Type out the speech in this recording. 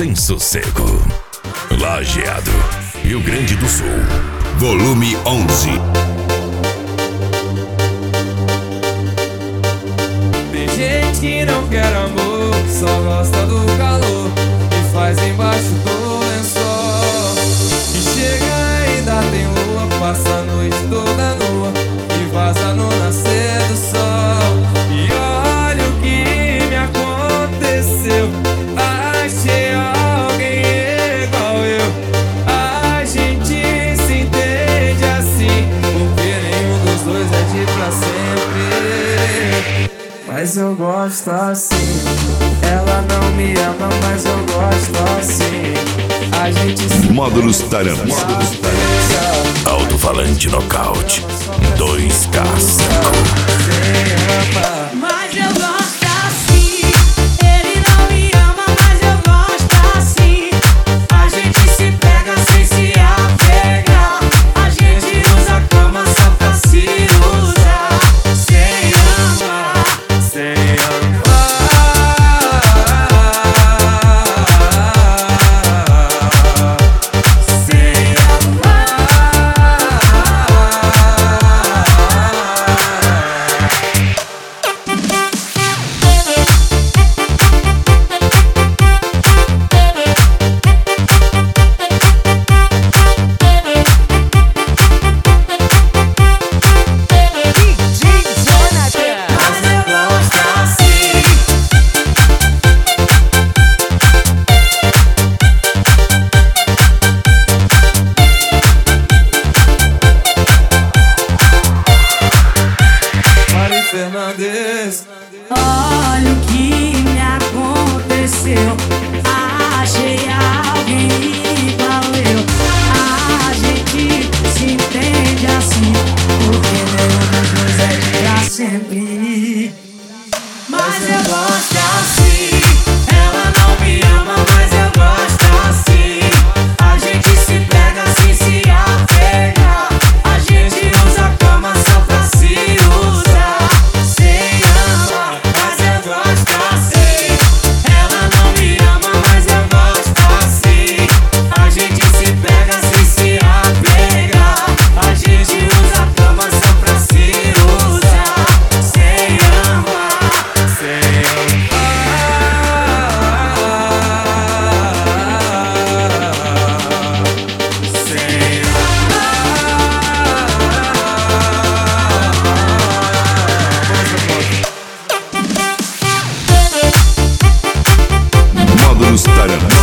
sem sossego. Lajeado, Rio Grande do Sul. Volume 11. Tem gente que não quer amor, que só gosta do calor e faz embaixo do lençol. E chega ainda tem lua, passa a noite toda nua e vaza no nascer do sol. E olha o que me aconteceu, achei alguém igual eu. A gente se entende assim, porque nenhum dos dois é de pra sempre. Mas eu gosto assim. Ela não me ama, mas eu gosto assim. A gente se Módulos Taran. Alto-falante nocaute 2K5. Mas eu gosto assim. Ele não me ama, mas eu gosto assim. A gente se pega sem se apegar. A gente usa a cama só pra se usar. Sem amar, sem amar. Fernandes. olha o que me aconteceu. Achei alguém igual eu. A gente se entende assim, porque nenhum dos dois é de pra sempre. Mas eu gosto assim. Ela não me ama, mas eu gosto assim. A gente se pega sem se apegar. A gente usa a cama só pra se usar. Sem amar, mas eu gosto assim. Ela não me ama, mas eu gosto assim. A gente se pega sem se apegar. A gente usa a cama só pra se usar. Sem amar, Sem amar. Módulos Taran.